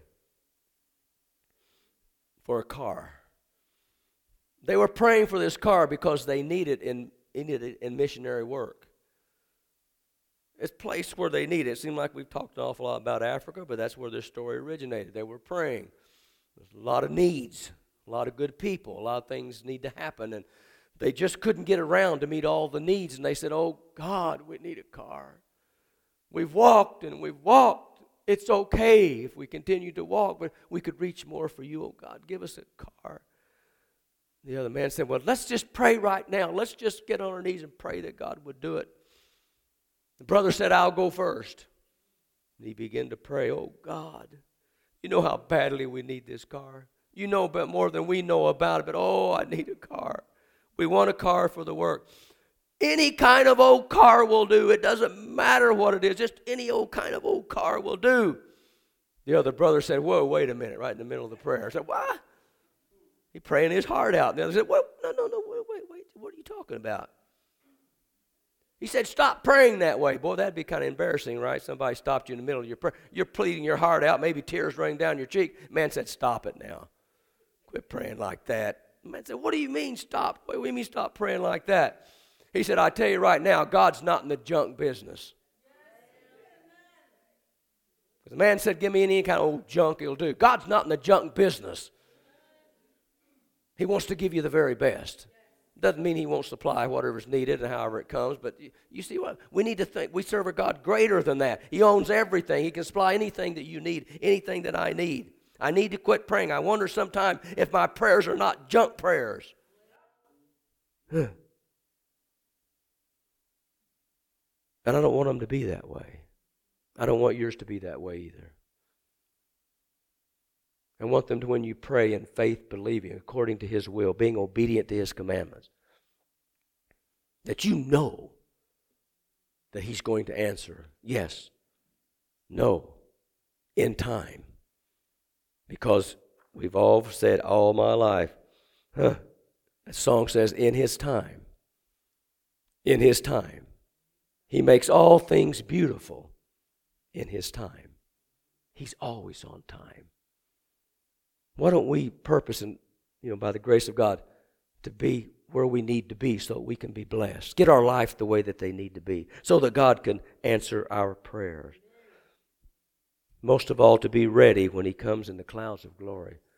for a car. They were praying for this car because they needed it in, needed it in missionary work. It's a place where they need it. It seemed like we've talked an awful lot about Africa, but that's where this story originated. They were praying. There's a lot of needs, a lot of good people, a lot of things need to happen, and they just couldn't get around to meet all the needs. And they said, oh, God, we need a car. We've walked and we've walked. It's okay if we continue to walk, but we could reach more for you. Oh, God, give us a car. The other man said, well, let's just pray right now. Let's just get on our knees and pray that God would do it. The brother said, I'll go first. And he began to pray, oh, God, you know how badly we need this car. You know about more than we know about it, but oh, I need a car. We want a car for the work. Any kind of old car will do. It doesn't matter what it is. Just any old kind of old car will do. The other brother said, whoa, wait a minute, right in the middle of the prayer. I said, what? He's praying his heart out. And the other said, well, no, no, no, wait, wait, wait. What are you talking about? He said, stop praying that way. Boy, that'd be kind of embarrassing, right? Somebody stopped you in the middle of your prayer. You're pleading your heart out, maybe tears running down your cheek. Man said, stop it now. Quit praying like that. The man said, what do you mean stop? What do you mean stop praying like that? He said, I tell you right now, God's not in the junk business. The man said, give me any kind of old junk he'll do. God's not in the junk business. He wants to give you the very best. Doesn't mean He won't supply whatever's needed and however it comes, but you, you see what? We need to think we serve a God greater than that. He owns everything. He can supply anything that you need, anything that I need. I need to quit praying. I wonder sometimes if my prayers are not junk prayers. And I don't want them to be that way. I don't want yours to be that way either. I want them to, when you pray in faith, believing according to His will, being obedient to His commandments, that you know that He's going to answer yes, no, in time. Because we've all said all my life, huh, that song says, in His time, in His time. He makes all things beautiful in His time. He's always on time. Why don't we purpose, and you know, by the grace of God, to be where we need to be so that we can be blessed. Get our life the way that they need to be so that God can answer our prayers. Most of all, to be ready when He comes in the clouds of glory.